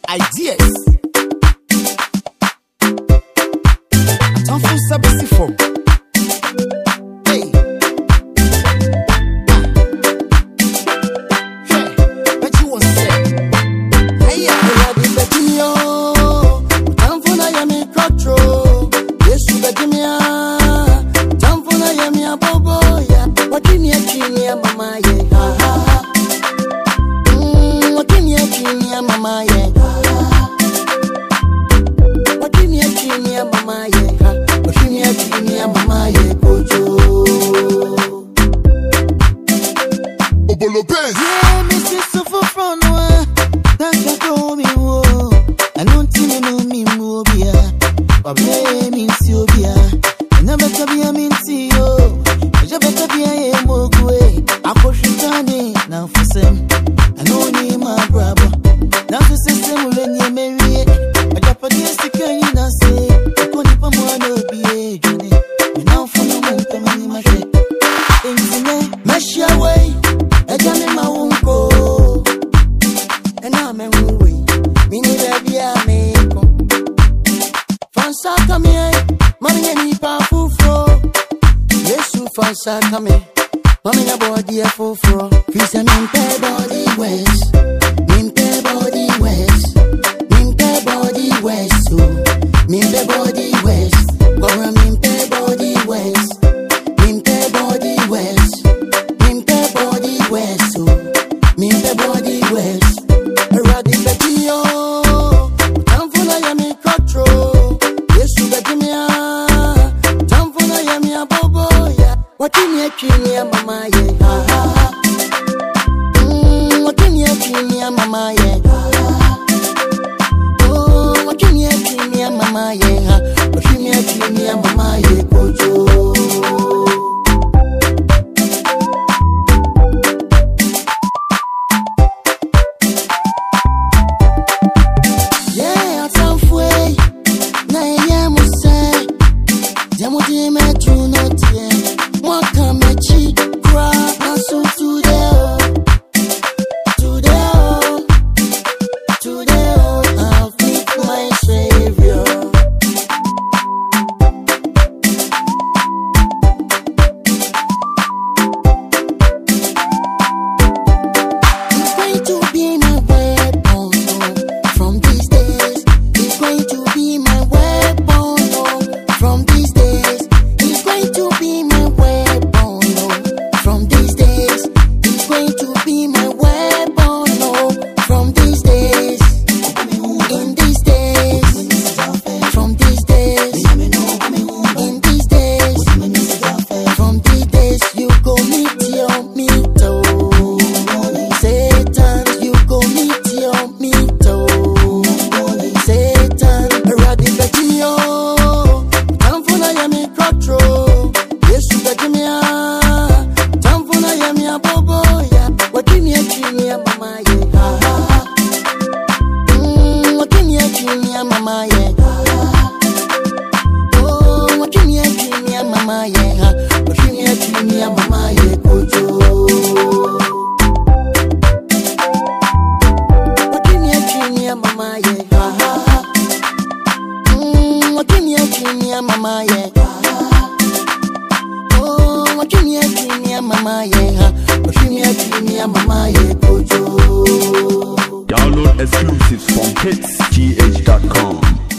ideas. Don't feel so busy for. Hey. Hey, but you want to say. Hey, I be begging you. Time for na yami control. Yes, you begging me. Time for na yami abobo ya. What in your chini ya mama ye. What in your chini ya mama ye. What in your chini ya mama ye. Mama ye kojo. Obolo Benz. Yeah, me see so for front one. That told me wo. I don't think me know me more bia. But me see obia. Na better be a minti yo. Je better be a mogwe. Akoshitani na fusem. I know ni my brabo. Na the system will nye merry. I japadi sikani na say. Koni pa mo no bia jone. Mesh away, a jammy my uncle, and I'm a way. Mini baby, I make Fansa come here, money any powerful fro. Yes, you fansa come here, mommy a body a full fro. Fisa mimpe body west, mimpe body west, mimpe body west, mimpe body west, or a mimpe body west. What in your chini ya mama ye? What in your chini ya mama ye? Oh, what in your chini ya mama ye? What in your chini ya mama ye? Kojo. Yeah, I'm free. Na ye musa. Jamudi me chuno tie. Wakamechi cry so today I'll meet my Savior. It's going to be my weapon from these days. It's going to be my weapon from these days. It's going to be my from these days, it's going to be my weapon, from these days, in these days, from these days, in these days, from these days, you go meet your meto. Satan, you go meet your meto. Satan, already begging you. Time for na yami control. Yes, you begging me. What in your chini ya mama ye? What in your chini ya mama ye? Oh, what in your chini ya mama ye? What in your chini ya mama ye? Kojo. What in your chini ya mama ye? What in your chini ya mama ye? Oh, what in your chini ya mama ye? Download exclusives from hitsgh.com.